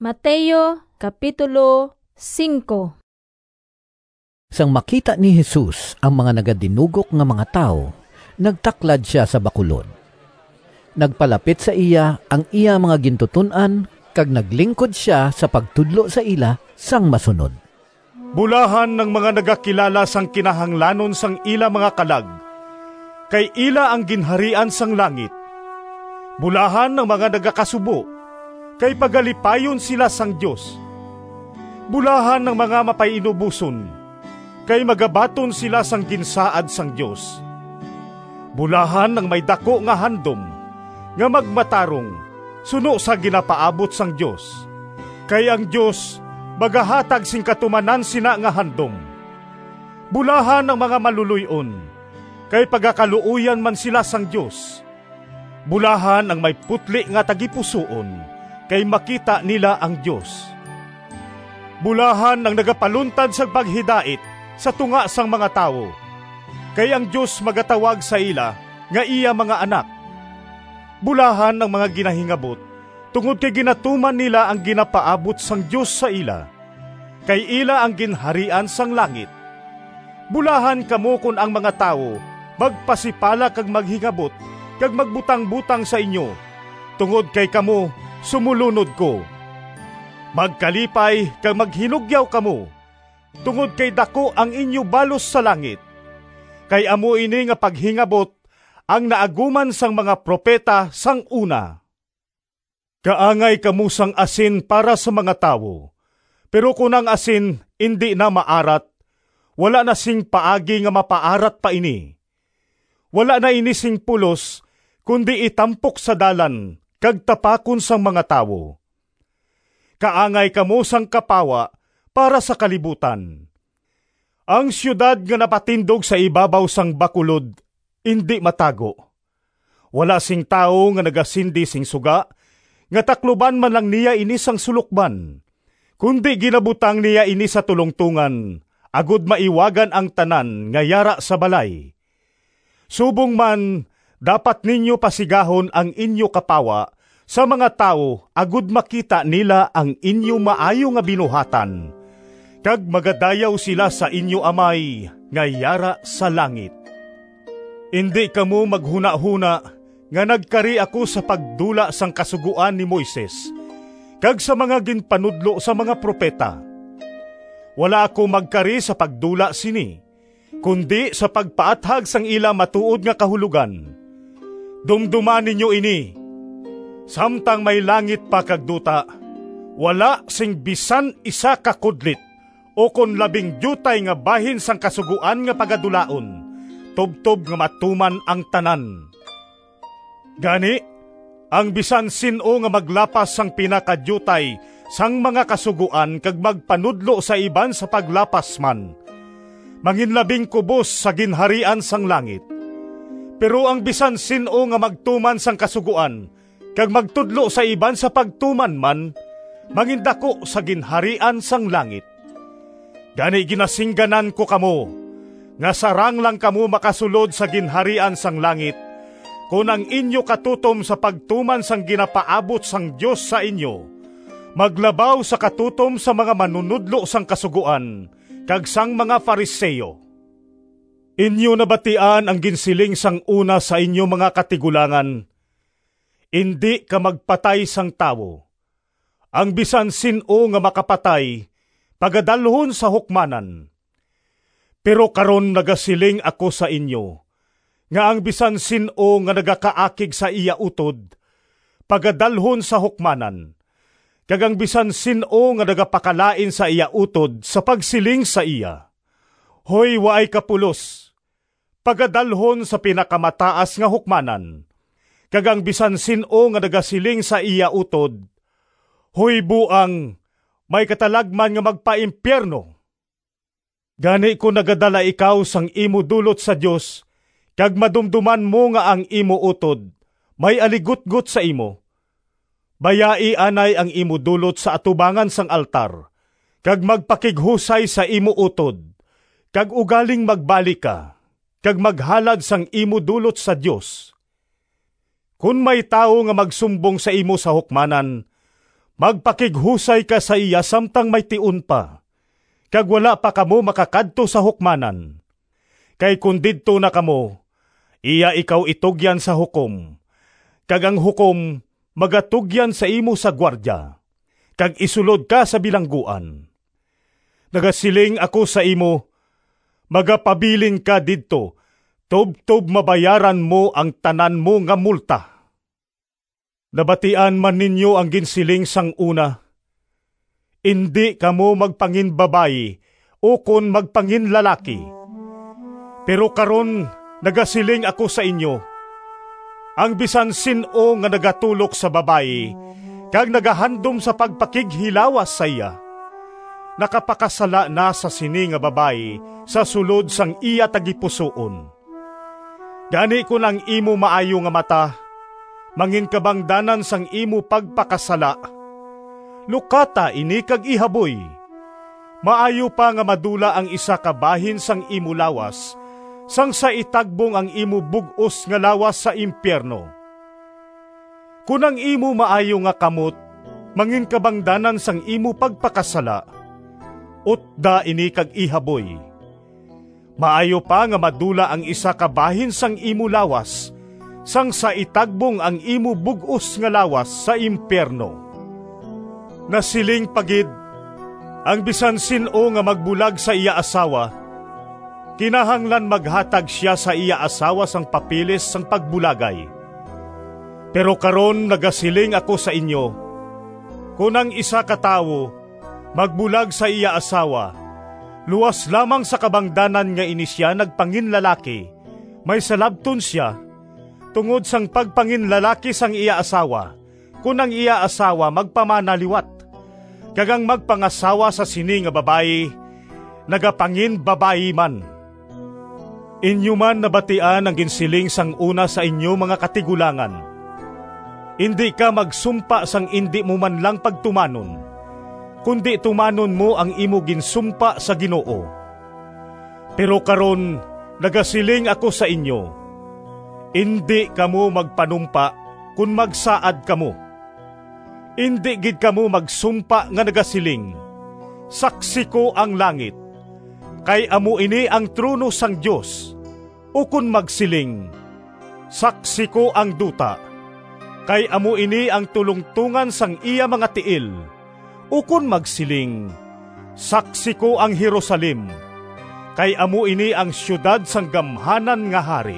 Mateo Kapitulo 5. Sang makita ni Jesus ang mga nagadinugok nga mga tao, nagtaklad siya sa bakulod. Nagpalapit sa iya ang iya mga gintutunan, kag naglingkod siya sa pagtudlo sa ila sang masunod. Bulahan ng mga nagakilala sang kinahanglanon sang ila mga kalag, kay ila ang ginharian sang langit. Bulahan ng mga nagakasubo, kay pagalipayon sila sang Diyos. Bulahan ng mga mapainubuson, kay magabaton sila sang ginsaad sang Diyos. Bulahan ng may dako nga handom, nga magmatarong, suno sa ginapaabot sang Diyos. Kay ang Diyos, magahatag sing katumanan sina nga handom. Bulahan ng mga maluluyon, kay pagakaluuyan man sila sang Diyos. Bulahan ang may putli nga tagipusoon, kay makita nila ang Diyos. Bulahan ang nagapaluntad sa paghidait sa tunga sang mga tao, kay ang Diyos magatawag sa ila nga iya mga anak. Bulahan ang mga ginahingabot, tungod kay ginatuman nila ang ginapaabot sang Diyos sa ila, kay ila ang ginharian sang langit. Bulahan kamo kun ang mga tao magpasipala kag maghingabot kag magbutang-butang sa inyo, tungod kay kamo sumulunod ko. Magkalipay kag maghinugyaw kamo, tungod kay dako ang inyo balos sa langit. Kay amo ini nga paghingabot ang naaguman sang mga propeta sang una. Kaangay kamo sang asin para sa mga tao, pero kung ang asin hindi na maarat, wala na sing paagi nga mapaarat pa ini. Wala na ini sing pulos, kundi itampok sa dalan, kag tapakon sang mga tao. Kaangay kamo sang kapawa para sa kalibutan. Ang siyudad nga napatindog sa ibabaw sang bakulod, hindi matago. Wala sing tao nga nagasindi sing suga, nga takluban man lang niya ini sang sulukban, kundi ginabutang niya ini sa tulungtungan, agud maiwagan ang tanan nga yara sa balay. Subong man, dapat ninyo pasigahon ang inyo kapawa sa mga tao, agud makita nila ang inyo maayo nga binuhatan, kag magadayaw sila sa inyo amay nga yara sa langit. Hindi kamo maghuna-huna nga nagkari ako sa pagdula sang kasuguan ni Moises, kag sa mga ginpanudlo sa mga propeta. Wala ako magkari sa pagdula sini, kundi sa pagpaathag sang ila matuod nga kahulugan. Dumduman ninyo ini, samtang may langit pa kag duta, wala sing bisan isa ka kudlit, o kon 12 nga bahin sang kasuguan nga pagadulaon, tubtob nga matuman ang tanan. Gani, ang bisan sino nga maglapas sang pinakadyutay sang mga kasuguan kag magpanudlo sa iban sa paglapas man, manginlabing kubos sa ginharian sang langit. Pero ang bisan sino nga magtuman sang kasuguan kag magtudlo sa iban sa pagtuman man, mangindako sa ginharian sang langit. Gani ginasingganan ko kamo, nga sarang lang kamo makasulod sa ginharian sang langit, kung ang inyo katutom sa pagtuman sang ginapaabot sang Diyos sa inyo, maglabaw sa katutom sa mga manunudlo sang kasuguan, kag sang mga Fariseo. Inyo nabatian ang ginsiling sang una sa inyo mga katigulangan, hindi ka magpatay sang tawo. Ang bisan sino nga makapatay, pagadalhon sa hukmanan. Pero karon nagasiling ako sa inyo, nga ang bisan sino nga nagakaakig sa iya utod, pagadalhon sa hukmanan. Kag ang bisan sino nga nagapakalain sa iya utod sa pagsiling sa iya, hoy waay kapulos, pagadalhon sa pinakamataas nga hukmanan. Kag ang bisan sino nga nagasiling sa iya utod, hoy buang, may katalagman nga magpaimpyerno. Gani ko nagadala ikaw sang imo dulot sa Dios, kag madumduman mo nga ang imo utod, may aligut-gut sa imo. Bayai anay ang imo dulot sa atubangan sang altar, kag magpakighusay sa imo utod, kag ugaling magbalik ka, kag maghalad sang imo dulot sa Dios. Kun may tao nga magsumbong sa imo sa hukmanan, Magpakighusay ka sa iya samtang may tiun pa, kag wala pa kamo makakadto sa hukmanan. Kay kung didto na kamo, iya ikaw itugyan sa hukom, kag ang hukom magatugyan sa imo sa gwardya, kag isulod ka sa bilangguan. Nagasiling ako sa imo, magapabilin ka didto, tub-tub mabayaran mo ang tanan mo nga multa. Nabatian man ninyo ang ginsiling sang una, hindi kamo magpangin babayi o kon magpangin lalaki. Pero karon nagasiling ako sa inyo, ang bisan sino nga nagatulok sa babayi, kag nagahandom sa pagpakighilawas sa iya, nakapakasala na sa sini nga babayi sa sulod sang iya tagipusoon. Gani ko lang imo maayo nga mata, mangin kabangdanan sang imo pagpakasala. Lukata ini kag ihaboy. Maayo pa nga madula ang isa ka bahin sang imo lawas, sang sa itagbong ang imo bug-os nga lawas sa impyerno. Kunang imo maayo nga kamot, mangin kabangdanan sang imo pagpakasala, utda ini kag ihaboy. Maayo pa nga madula ang isa ka bahin sang imo lawas, sang sa itagbong ang imo bug-os nga lawas sa impyerno. Nasiling pagid, ang bisan sino nga magbulag sa iya asawa, kinahanglan maghatag siya sa iya asawa sang papilis sang pagbulagay. Pero karon nagasiling ako sa inyo, kunang isa ka tawo magbulag sa iya asawa, luwas lamang sa kabangdanan nga ini siya nagpangin lalaki, may salabton siya, tungod sang pagpangin lalaki sang iya asawa, kunang iya asawa magpamanaliwat, kagang magpangasawa sa sini nga babayi, nagapangin babayi man. Inyo man nabatian ang ginsiling sang una sa inyo mga katigulangan. Hindi ka magsumpa sang hindi mo man lang pagtumanon, kundi tumanon mo ang imo ginsumpa sa Ginoo. Pero karon nagasiling ako sa inyo, hindi kamo magpanumpa kung magsaad kamo. Hindi gid kamo magsumpa nga nagasiling, saksi ko ang langit, kay amo ini ang trono sang Dios. O kung magsiling, saksi ko ang duta, kay amo ini ang tulungtungan sang iya mga tiil. O kung magsiling, saksi ko ang Jerusalem, kay amo ini ang syudad sang gamhanan nga hari.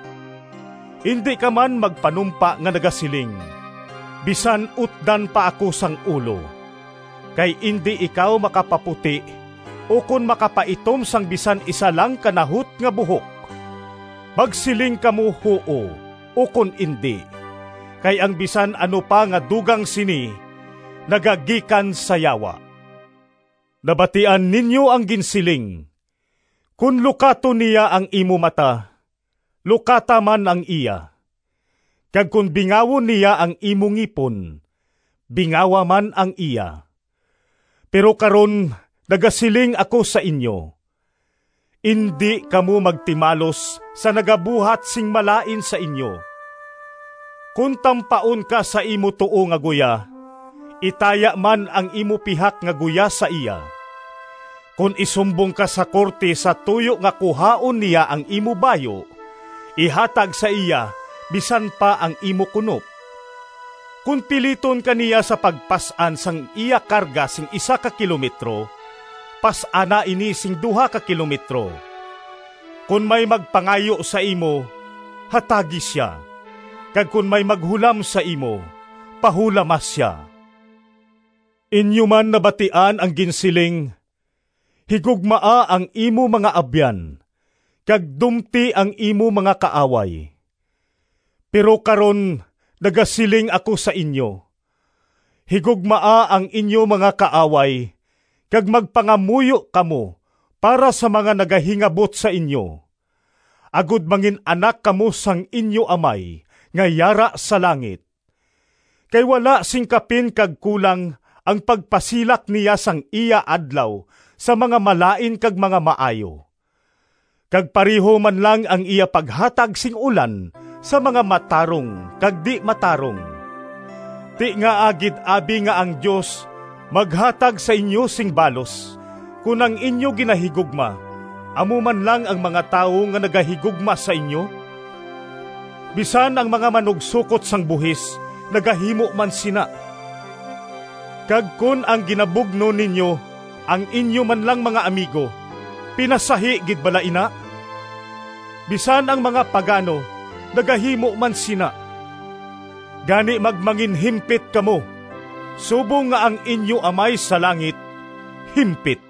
Hindi ka man magpanumpa nga nagasiling, bisan utdan pa ako sang ulo, kay hindi ikaw makapaputi o kun makapaitom sang bisan isa lang kanahut nga buhok. Magsiling kamo huo o kun hindi, kay ang bisan ano pa nga dugang sini, nagagikan sa yawa. Nabatian ninyo ang ginsiling, kun lukato niya ang imo mata, lukata man ang iya. Kag kung bingawon niya ang imong ngipon, bingawa man ang iya. Pero karon nagasiling ako sa inyo, hindi kamo magtimalos sa nagabuhat sing malain sa inyo. Kung tampaon ka sa imo tuo nga guya, itaya man ang imo pihak nga guya sa iya. Kung isumbong ka sa korte sa tuyo nga kuhaon niya ang imo bayo, ihatag sa iya bisan pa ang imo kunop. Kung piliton kaniya sa pagpasan sang iya karga sing 1 ka kilometro, pasana ini sing 2 ka kilometro. Kung may magpangayo sa imo, hatagi siya. Kag kung may maghulam sa imo, pahulamas siya. Inyo man nabatian ang ginsiling, higugmaa ang imo mga abyan, kag dumti ang imo mga kaaway. Pero karon nagasiling ako sa inyo, higugmaa ang inyo mga kaaway, kag magpangamuyo kamo para sa mga nagahingabot sa inyo. Agud mangin anak kamo sang inyo amay, nga yara sa langit. Kay wala singkapin kag kulang ang pagpasilak niya sang iya adlaw sa mga malain kag mga maayo. Kag pariho man lang ang iya paghatag sing ulan sa mga matarong kag di matarong. Ti nga agid abi nga ang Dios maghatag sa inyo sing balos, kunang inyo ginahigugma, amo man lang ang mga tao nga nagahigugma sa inyo. Bisan ang mga manugsukot sang buhis, nagahimo man sina. Kag kun ang ginabugno ninyo, ang inyo man lang mga amigo, pinasahi gid bala ina? Bisan ang mga pagano, nagahimo man sina. Gani magmanginhimpit kamo, subong nga ang inyo amay sa langit, himpit.